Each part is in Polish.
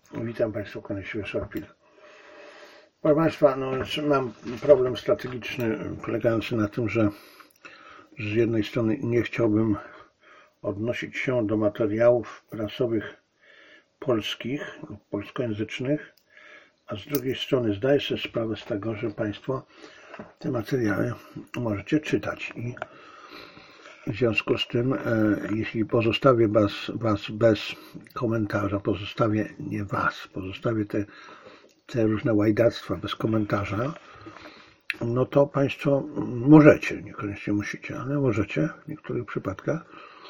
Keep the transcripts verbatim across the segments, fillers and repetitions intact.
Witam Państwa, kłaniam się Szarpil. Proszę Państwa, no, mam problem strategiczny polegający na tym, że z jednej strony nie chciałbym odnosić się do materiałów prasowych polskich, polskojęzycznych, a z drugiej strony zdaję sobie sprawę z tego, że Państwo te materiały możecie czytać i w związku z tym, e, jeśli pozostawię was, was bez komentarza, pozostawię nie was, pozostawię te, te różne łajdactwa bez komentarza, no to Państwo możecie, niekoniecznie musicie, ale możecie w niektórych przypadkach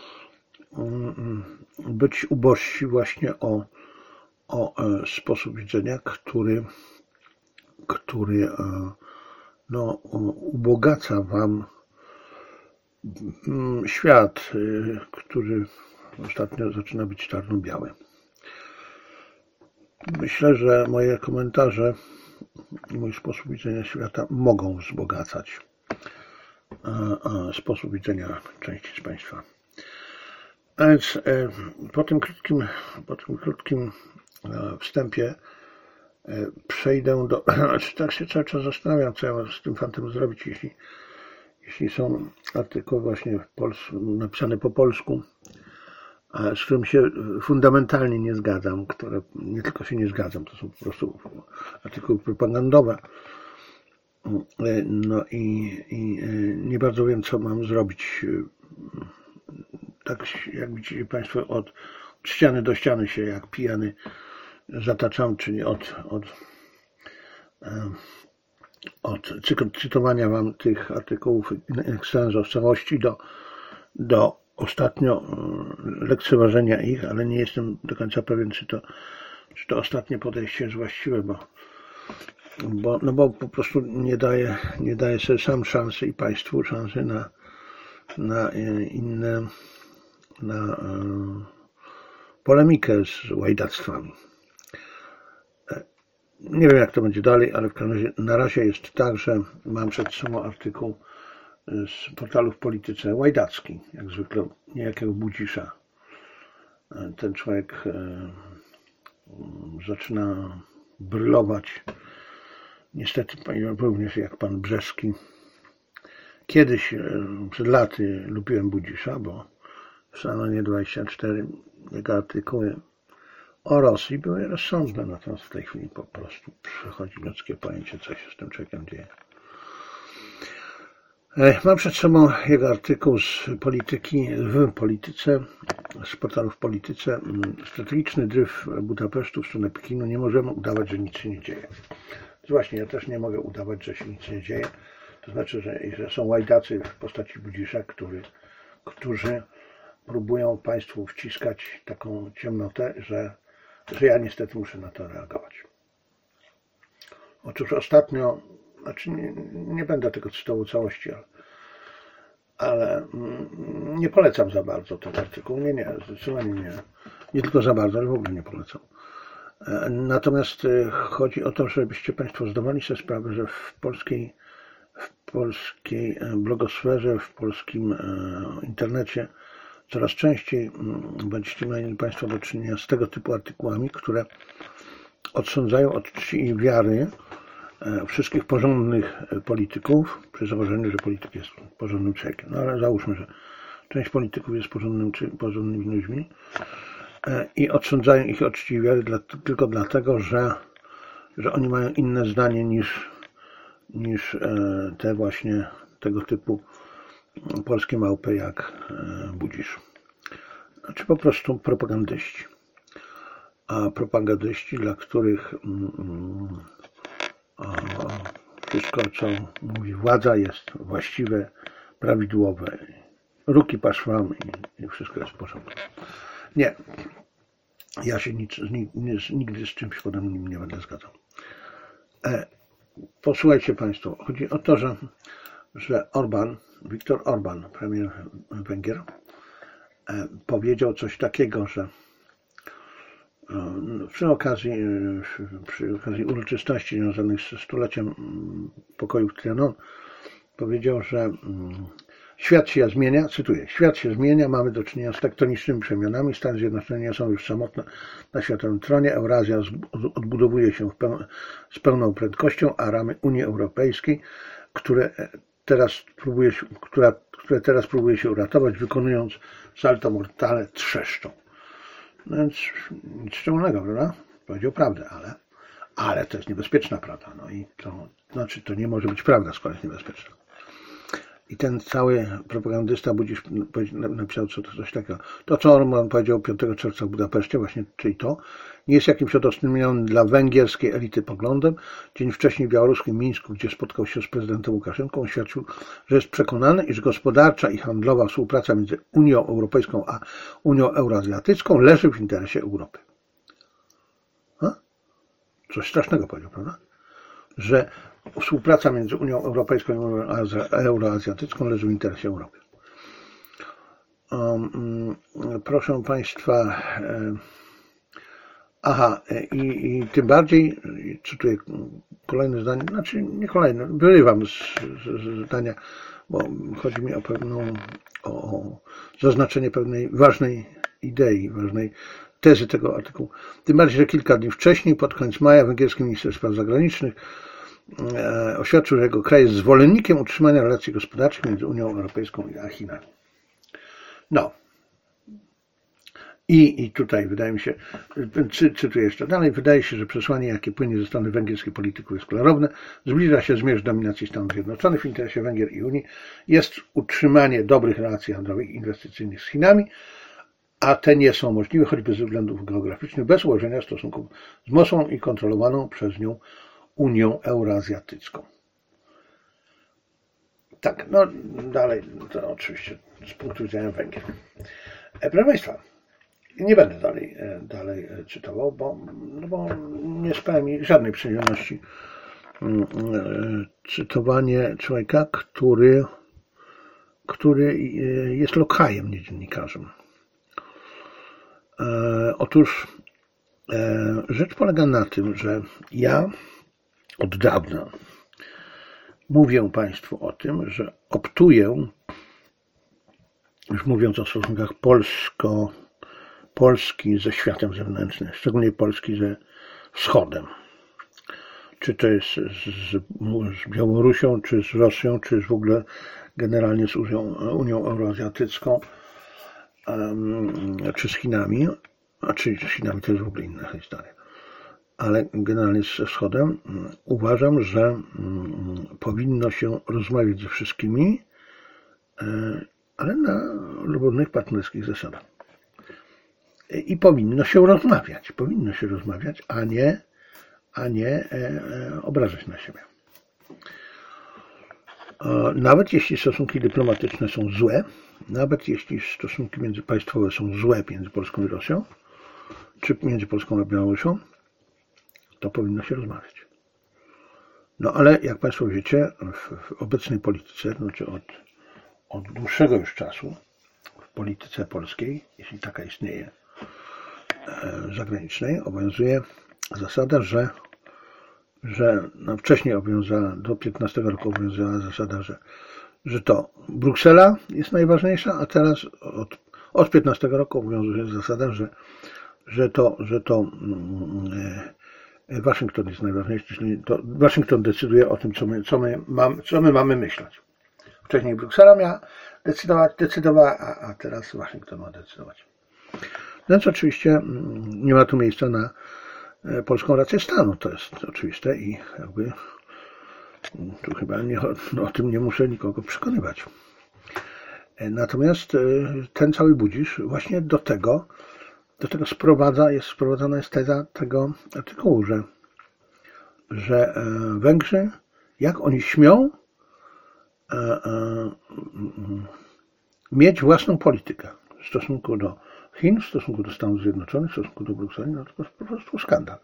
być ubożsi właśnie o, o sposób widzenia, który, który no, ubogaca Wam świat, który ostatnio zaczyna być czarno-biały. Myślę, że moje komentarze i mój sposób widzenia świata mogą wzbogacać sposób widzenia części z Państwa. A więc po tym krótkim, po tym krótkim wstępie przejdę do... Tak się cały czas zastanawiam, co ja mam z tym fantem zrobić, jeśli Jeśli są artykuły właśnie napisane po polsku, z którym się fundamentalnie nie zgadzam, które nie tylko się nie zgadzam, to są po prostu artykuły propagandowe. No i, i nie bardzo wiem, co mam zrobić. Tak jak widzicie Państwo, od, od ściany do ściany się jak pijany zataczam, czyli od, od od cytowania Wam tych artykułów in extenso w całości do, do ostatnio lekceważenia ich, ale nie jestem do końca pewien, czy to, czy to ostatnie podejście jest właściwe, bo, bo, no bo po prostu nie daje, nie daje sobie sam szansy i Państwu szansy na, na inne, na polemikę z łajdactwami. Nie wiem, jak to będzie dalej, ale w każdym razie na razie jest tak, że mam przed sobą artykuł z portalu w Polityce łajdacki, jak zwykle niejakiego Budzisza. Ten człowiek zaczyna brylować, niestety również jak pan Brzeski. Kiedyś, przed laty, lubiłem Budzisza, bo w Sanonie dwadzieścia cztery jego artykuły o Rosji były rozsądne, natomiast w tej chwili po prostu przechodzi ludzkie pojęcie, co się z tym człowiekiem dzieje. Mam przed sobą jego artykuł z polityki, w polityce, z portalu w Polityce. Strategiczny dryf Budapesztu w stronę Pekinu. Nie możemy udawać, że nic się nie dzieje. Właśnie, ja też nie mogę udawać, że się nic nie dzieje. To znaczy, że, że są łajdacy w postaci Budzisza, który, którzy próbują Państwu wciskać taką ciemnotę, że że ja niestety muszę na to reagować. Otóż ostatnio, znaczy nie, nie będę tego cytował całości, ale, ale nie polecam za bardzo tego artykułu. Nie, nie, zdecydowanie nie. Nie tylko za bardzo, ale w ogóle nie polecam. Natomiast chodzi o to, żebyście Państwo zdawali sobie sprawę, że w polskiej, w polskiej blogosferze, w polskim internecie coraz częściej będziecie mieli Państwo do czynienia z tego typu artykułami, które odsądzają od czci i wiary wszystkich porządnych polityków, przy założeniu, że polityk jest porządnym człowiekiem. No ale załóżmy, że część polityków jest porządnym, czy porządnymi ludźmi i odsądzają ich od czci i wiary dla, tylko dlatego, że, że oni mają inne zdanie niż, niż te właśnie tego typu polskie małpy jak Budzisz. Znaczy po prostu propagandyści. A propagandyści, dla których mm, a, wszystko, co mówi władza, jest właściwe, prawidłowe. Ruki paszwam i, i wszystko jest w porządku. Nie. Ja się nic, nic, nigdy z czymś podobnym nie będę zgadzał. E, posłuchajcie Państwo. Chodzi o to, że że Orban, Viktor Orban, premier Węgier, powiedział coś takiego, że przy okazji, przy okazji uroczystości związanych ze stuleciem pokoju w Trianon powiedział, że Świat się zmienia, cytuję, świat się zmienia, mamy do czynienia z tektonicznymi przemianami, Stany Zjednoczone nie są już samotne na światowym tronie, Eurazja odbudowuje się w peł z pełną prędkością, a ramy Unii Europejskiej, które teraz próbuje się, która, które teraz próbuje się uratować, wykonując salto mortale, trzeszczą. No więc nic szczególnego, prawda? Powiedział prawdę, ale, ale to jest niebezpieczna prawda. No i to znaczy, to nie może być prawda, skoro jest niebezpieczna. I ten cały propagandysta Budzisz napisał coś takiego. To, co Orban powiedział piątego czerwca w Budapeszcie, właśnie, czyli to, nie jest jakimś odosobnionym dla węgierskiej elity poglądem. Dzień wcześniej w białoruskim Mińsku, gdzie spotkał się z prezydentem Łukaszenką, oświadczył, że jest przekonany, iż gospodarcza i handlowa współpraca między Unią Europejską a Unią Euroazjatycką leży w interesie Europy. Ha? Coś strasznego powiedział, prawda? Że współpraca między Unią Europejską i Unią Euroazjatycką leży w interesie Europy. Um, proszę Państwa, um, aha, i, i tym bardziej, cytuję kolejne zdanie, znaczy nie kolejne, wyrywam z, z, z zdania, bo chodzi mi o pewną, o, o zaznaczenie pewnej ważnej idei, ważnej tezy tego artykułu. Tym bardziej, że kilka dni wcześniej, pod koniec maja, węgierski minister spraw zagranicznych oświadczył, że jego kraj jest zwolennikiem utrzymania relacji gospodarczych między Unią Europejską a Chinami. No. I, i tutaj wydaje mi się, cy, cytuję jeszcze dalej, wydaje się, że przesłanie, jakie płynie ze strony węgierskiej polityków, jest klarowne. Zbliża się zmierzch dominacji Stanów Zjednoczonych w interesie Węgier i Unii. Jest utrzymanie dobrych relacji handlowych i inwestycyjnych z Chinami, a te nie są możliwe, choćby ze względów geograficznych, bez ułożenia stosunków z Moskwą i kontrolowaną przez nią Unią Euroazjatycką. Tak, no dalej, to oczywiście z punktu widzenia Węgier. Proszę Państwa, nie będę dalej, dalej cytował, bo, no bo nie sprawia mi żadnej przyjemności cytowanie człowieka, który, który jest lokajem, nie dziennikarzem. Otóż rzecz polega na tym, że ja od dawna mówię Państwu o tym, że optuję, już mówiąc o stosunkach Polsko, Polski ze światem zewnętrznym, szczególnie Polski ze Wschodem. Czy to jest z, z Białorusią, czy z Rosją, czy w ogóle generalnie z Unią, Unią Euroazjatycką, um, czy z Chinami, a czy z Chinami to jest w ogóle inna historia. Ale generalnie ze Wschodem uważam, że powinno się rozmawiać ze wszystkimi, ale na równych partnerskich zasadach. I powinno się rozmawiać, powinno się rozmawiać, a nie, a nie obrażać na siebie. Nawet jeśli stosunki dyplomatyczne są złe, nawet jeśli stosunki międzypaństwowe są złe między Polską i Rosją, czy między Polską a Białorusią, to powinno się rozmawiać. No ale jak Państwo wiecie, w, w obecnej polityce, znaczy od, od dłuższego już czasu, w polityce polskiej, jeśli taka istnieje, e, zagranicznej, obowiązuje zasada, że, że no wcześniej obowiązała, do piętnastego roku obowiązywała zasada, że, że to Bruksela jest najważniejsza, a teraz od, od piętnastego roku obowiązuje zasada, że, że to, że to e, Waszyngton jest najważniejszy, czyli to Waszyngton decyduje o tym, co my, co my, mam, co my mamy myśleć. Wcześniej Bruksela miała decydować, decydowała, a, a teraz Waszyngton ma decydować. Więc oczywiście nie ma tu miejsca na polską rację stanu, to jest oczywiste i jakby tu chyba nie, no, o tym nie muszę nikogo przekonywać. Natomiast ten cały Budzisz właśnie do tego Do tego sprowadza, jest sprowadzana jest teza tego artykułu, że, że Węgrzy, jak oni śmią e, e, mieć własną politykę w stosunku do Chin, w stosunku do Stanów Zjednoczonych, w stosunku do Brukseli, no to jest po prostu skandal.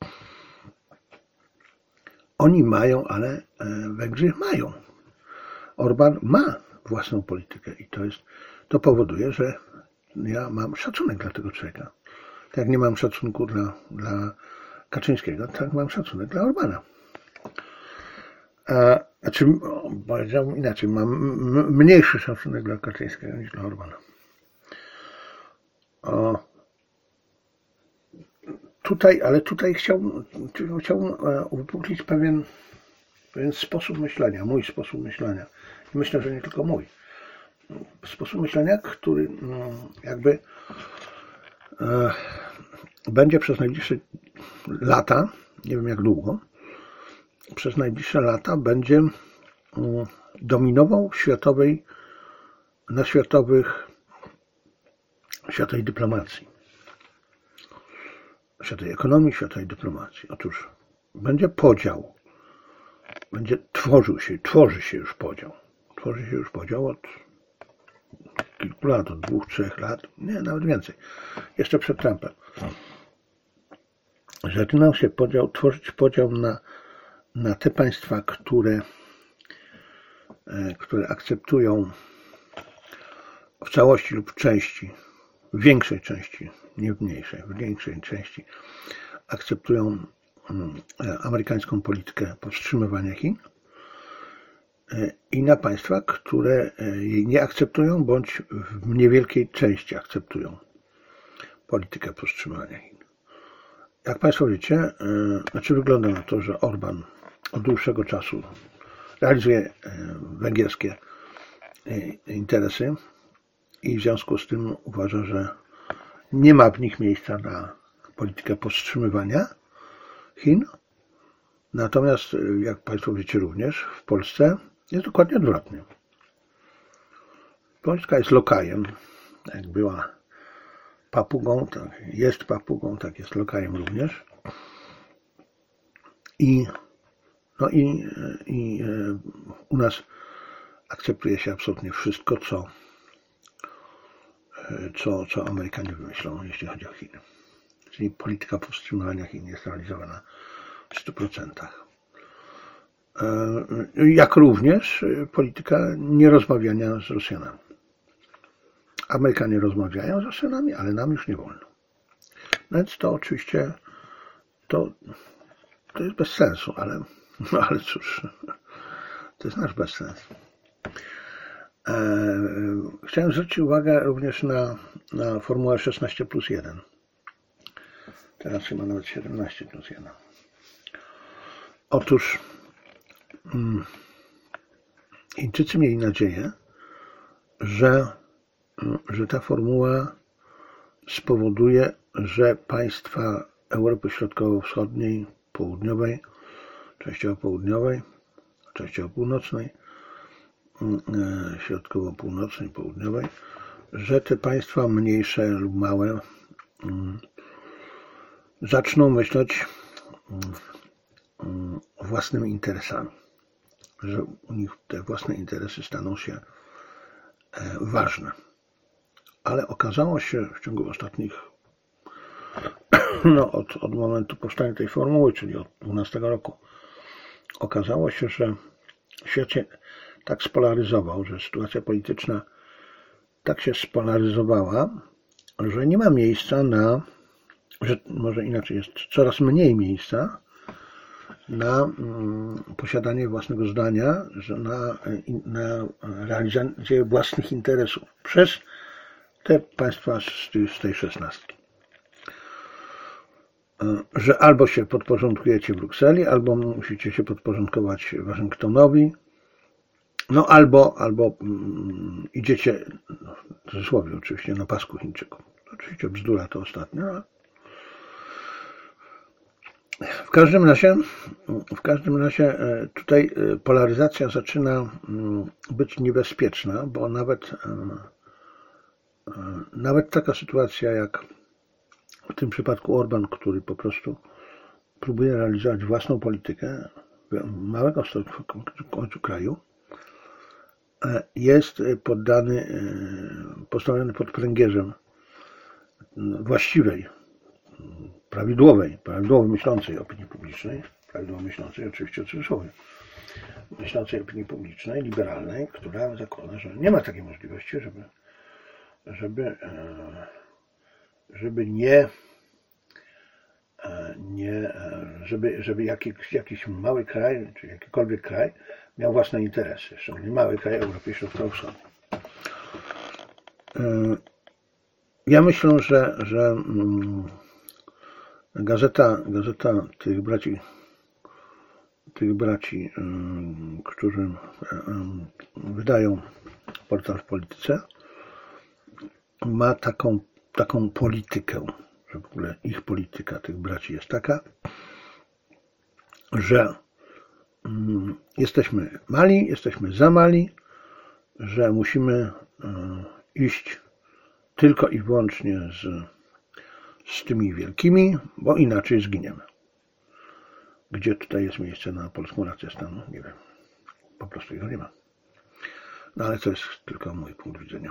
Oni mają, ale Węgrzy mają. Orban ma własną politykę i to jest, to powoduje, że ja mam szacunek dla tego człowieka. Tak jak nie mam szacunku dla, dla Kaczyńskiego, tak mam szacunek dla Orbana. A Znaczy, powiedziałbym inaczej, mam mniejszy szacunek dla Kaczyńskiego niż dla Orbana. O, tutaj, ale tutaj chciałbym, chciałbym uwypuklić pewien, pewien sposób myślenia, mój sposób myślenia. I myślę, że nie tylko mój. Sposób myślenia, który jakby e, będzie przez najbliższe lata, nie wiem jak długo, przez najbliższe lata będzie dominował światowej, na światowych, światowej dyplomacji, światowej ekonomii, światowej dyplomacji. Otóż będzie podział, będzie tworzył się, tworzy się już podział, tworzy się już podział od kilku lat, od dwóch, trzech lat, nie, nawet więcej, jeszcze przed Trumpem. Zaczynał się podział, tworzyć podział na, na te państwa, które, które akceptują w całości lub w części, w większej części, nie w mniejszej, w większej części akceptują amerykańską politykę powstrzymywania Chin i na państwa, które jej nie akceptują bądź w niewielkiej części akceptują politykę powstrzymywania Chin. Jak Państwo wiecie, znaczy wygląda na to, że Orban od dłuższego czasu realizuje węgierskie interesy i w związku z tym uważa, że nie ma w nich miejsca na politykę powstrzymywania Chin. Natomiast, jak Państwo wiecie również, w Polsce jest dokładnie odwrotnie. Polska jest lokajem, jak była papugą, tak jest papugą, tak jest lokajem również. I, no i, i u nas akceptuje się absolutnie wszystko, co, co, co Amerykanie wymyślą, jeśli chodzi o Chiny. Czyli polityka powstrzymywania Chin jest realizowana w stu procentach. Jak również polityka nierozmawiania z Rosjanami. Amerykanie rozmawiają z Rosjanami, ale nam już nie wolno. No więc to oczywiście to, to jest bez sensu, ale, no ale cóż, to jest nasz bezsens. Chciałem zwrócić uwagę również na, na formułę szesnaście plus jeden. Teraz chyba nawet siedemnaście plus jeden. Otóż hmm, Chińczycy mieli nadzieję, że, że ta formuła spowoduje, że państwa Europy Środkowo-Wschodniej, Południowej, częściowo południowej, częściowo północnej, środkowo-północnej, południowej, że te państwa mniejsze lub małe zaczną myśleć własnymi interesami, że u nich te własne interesy staną się ważne. Ale okazało się w ciągu ostatnich, no od, od momentu powstania tej formuły, czyli od dwunastego roku, okazało się, że świat się tak spolaryzował, że sytuacja polityczna tak się spolaryzowała, że nie ma miejsca na, że może inaczej, jest coraz mniej miejsca na mm, posiadanie własnego zdania, że na, na realizację własnych interesów przez te państwa z, z tej szesnastki. Że albo się podporządkujecie Brukseli, albo musicie się podporządkować Waszyngtonowi, no albo, albo mm, idziecie, no, w cudzysłowie oczywiście, na pasku Chińczyków. Oczywiście bzdura to ostatnia. W każdym razie, w każdym razie tutaj polaryzacja zaczyna być niebezpieczna, bo nawet, nawet taka sytuacja jak w tym przypadku Orban, który po prostu próbuje realizować własną politykę małego w końcu kraju, jest poddany, postawiony pod pręgierzem właściwej, prawidłowej, prawidłowo myślącej opinii publicznej, prawidłowo myślącej oczywiście o cudzysłowie, myślącej opinii publicznej, liberalnej, która zakłada, że nie ma takiej możliwości, żeby, żeby, żeby nie, nie, żeby, żeby jakiś, jakiś mały kraj, czy jakikolwiek kraj miał własne interesy, szczególnie mały kraj Europy Środkowo-Wschodniej. Ja myślę, że, że gazeta, gazeta tych braci, tych braci, którzy wydają portal w polityce, ma taką, taką politykę, że w ogóle ich polityka tych braci jest taka, że jesteśmy mali, jesteśmy za mali, że musimy iść tylko i wyłącznie z, z tymi wielkimi, bo inaczej zginiemy. Gdzie tutaj jest miejsce na polską rację stanu? Nie wiem. Po prostu jego nie ma. No ale to jest tylko mój punkt widzenia.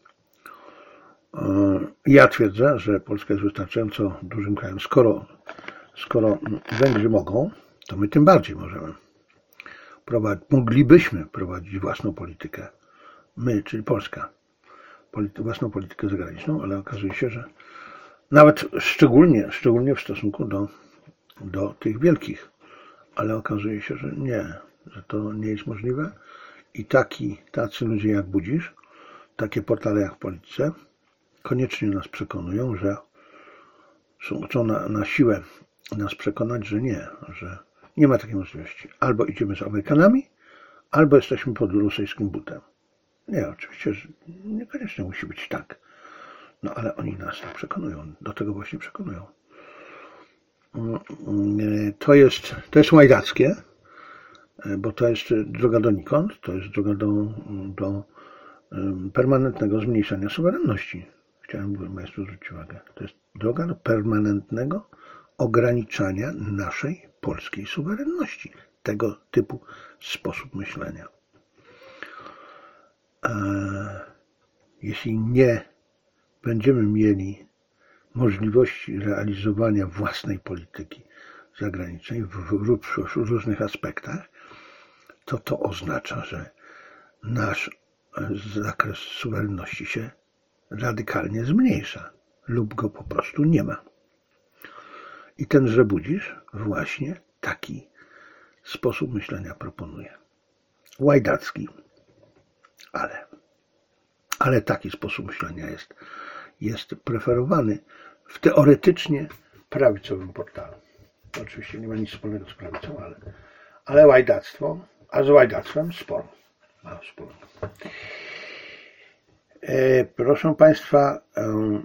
Ja twierdzę, że Polska jest wystarczająco dużym krajem. Skoro, skoro Węgrzy mogą, to my tym bardziej możemy. Prowadzić, moglibyśmy prowadzić własną politykę. My, czyli Polska. Polity, własną politykę zagraniczną, ale okazuje się, że nawet szczególnie, szczególnie w stosunku do, do tych wielkich, ale okazuje się, że nie, że to nie jest możliwe i taki, tacy ludzie jak Budzisz, takie portale jak w Polityce koniecznie nas przekonują, że są, chcą na, na siłę nas przekonać, że nie, że nie ma takiej możliwości. Albo idziemy z Amerykanami, albo jesteśmy pod rosyjskim butem. Nie, oczywiście, że niekoniecznie musi być tak. No ale oni nas tak przekonują. Do tego właśnie przekonują. To jest, to jest łajdackie, bo to jest droga donikąd, to jest droga do, do permanentnego zmniejszania suwerenności. Chciałem Państwu zwrócić uwagę. To jest droga do permanentnego ograniczania naszej polskiej suwerenności. Tego typu sposób myślenia. Jeśli nie będziemy mieli możliwości realizowania własnej polityki zagranicznej w różnych aspektach, to to oznacza, że nasz zakres suwerenności się radykalnie zmniejsza lub go po prostu nie ma. I tenże Budzisz właśnie taki sposób myślenia proponuje. Łajdacki, ale, ale taki sposób myślenia jest, jest preferowany w teoretycznie prawicowym portalu. Oczywiście nie ma nic wspólnego z prawicą, ale, ale łajdactwo, a z łajdactwem sporo ma wspólnego. E, proszę Państwa, e,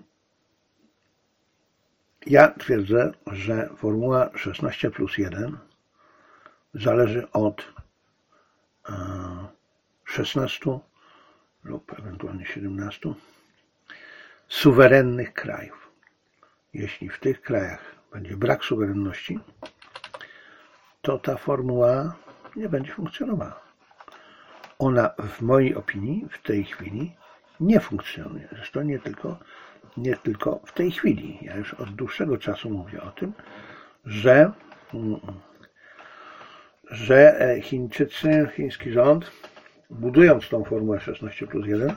ja twierdzę, że formuła szesnaście plus jeden zależy od e, szesnastu lub ewentualnie siedemnastu suwerennych krajów. Jeśli w tych krajach będzie brak suwerenności, to ta formuła nie będzie funkcjonowała. Ona w mojej opinii w tej chwili nie funkcjonuje. Zresztą nie tylko, nie tylko w tej chwili. Ja już od dłuższego czasu mówię o tym, że, że Chińczycy, chiński rząd, budując tą formułę szesnaście plus jeden,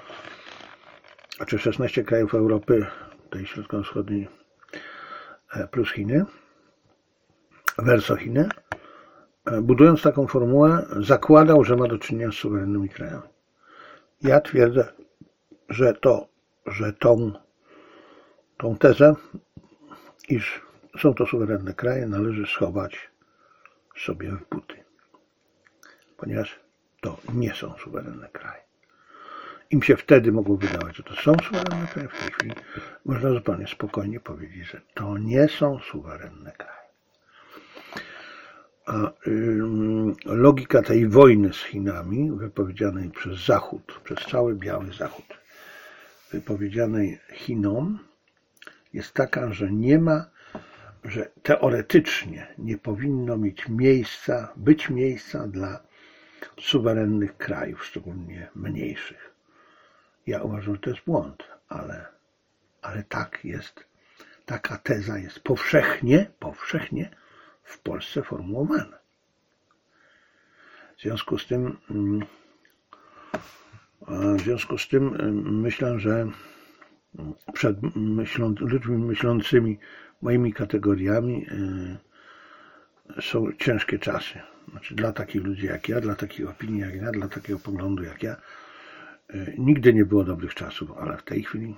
a czy szesnaście krajów Europy, tej środkowo-wschodniej plus Chiny, verso Chiny, budując taką formułę, zakładał, że ma do czynienia z suwerennymi krajami. Ja twierdzę, że to, że tą, tą tezę, iż są to suwerenne kraje, należy schować sobie w buty. Ponieważ to nie są suwerenne kraje. Im się wtedy mogło wydawać, że to są suwerenne kraje, w tej chwili można zupełnie spokojnie powiedzieć, że to nie są suwerenne kraje. A ym, logika tej wojny z Chinami, wypowiedzianej przez Zachód, przez cały biały Zachód, wypowiedzianej Chinom, jest taka, że nie ma, że teoretycznie nie powinno mieć miejsca, być miejsca dla suwerennych krajów, szczególnie mniejszych. Ja uważam, że to jest błąd, ale, ale tak jest, taka teza jest powszechnie, powszechnie w Polsce formułowana. W związku z tym, w związku z tym myślę, że przed myślą, ludźmi myślącymi moimi kategoriami są ciężkie czasy. Znaczy dla takich ludzi jak ja, dla takiej opinii jak ja, dla takiego poglądu jak ja. Nigdy nie było dobrych czasów, ale w tej chwili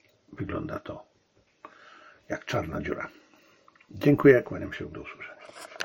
wygląda to jak czarna dziura. Dziękuję, kłaniam się, do usłyszenia.